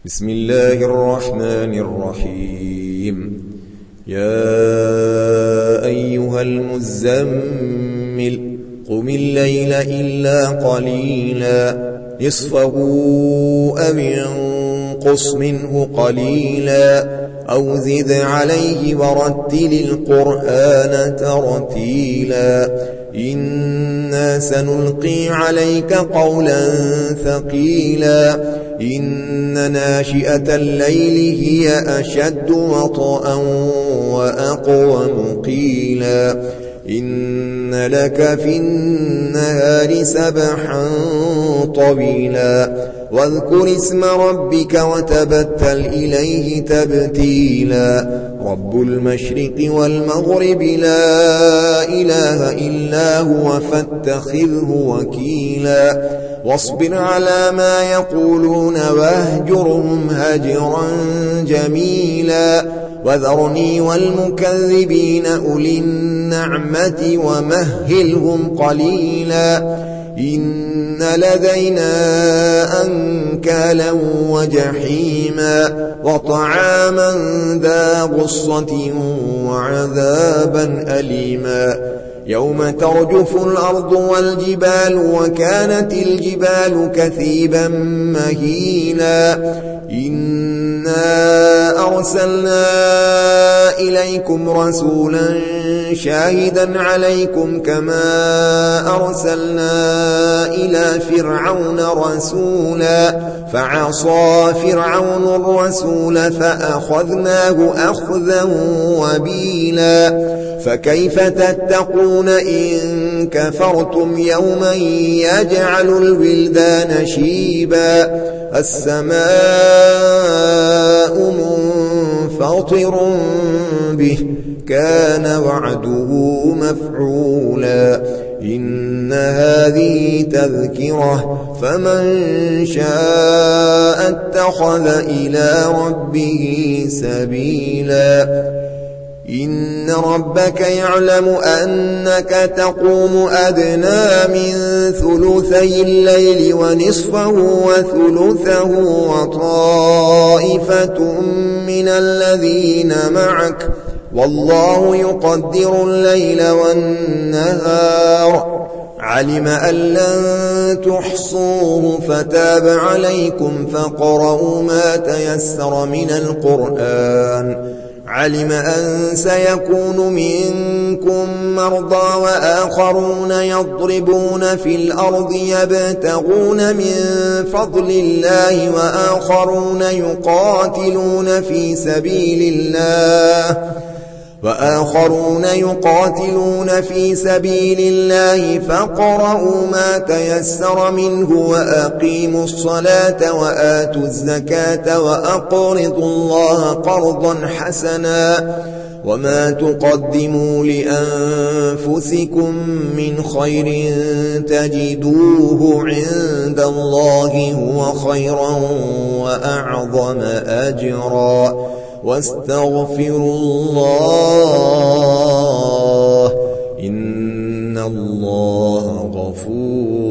بسم الله الرحمن الرحيم. يا أيها المزمل قم الليل إلا قليلا نصفه أو انقص منه قليلا أو زد عليه ورتل القرآن ترتيلا إنا سنلقي عليك قولا ثقيلا إن ناشئة الليل هي أشد وطئا وأقوم قيلا إن لك في النهار سبحا طويلا واذكر اسم ربك وتبتل إليه تبتيلا رب المشرق والمغرب لا إله إلا هو فاتخذه وكيلا واصبر على ما يقولون واهجرهم هجرا جميلا وذرني والمكذبين أولي النعمة ومهلهم قليلا إن لدينا أنكالا وجحيما وطعاما ذا غصة وعذابا أليما يوم ترجف الأرض والجبال وكانت الجبال كثيبا مهيلا إنا أرسلنا إليكم رسولا شاهدا عليكم كما أرسلنا إلى فرعون رسولا فعصى فرعون الرسول فأخذناه أخذا وبيلا فكيف تتقون إن كفرتم يوما يجعل الولدان شيبا السماء منفطر به كان وعده مفعولا إن هذه تذكرة فمن شاء اتخذ إلى ربه سبيلا إن ربك يعلم أنك تقوم أدنى من ثلثي الليل ونصفه وثلثه وطائفة من الذين معك والله يقدر الليل والنهار علم أن لن تحصوه فتاب عليكم فاقرؤوا ما تيسر من القرآن علم أن سيكون منكم مرضى وآخرون يضربون في الأرض يبتغون من فضل الله وآخرون يقاتلون في سبيل الله فاقرؤوا ما تيسر منه وأقيموا الصلاة وآتوا الزكاة وأقرضوا الله قرضا حسنا وما تقدموا لأنفسكم من خير تجدوه عند الله هو خيرا وأعظم أجرا واستغفروا الله إن الله غفور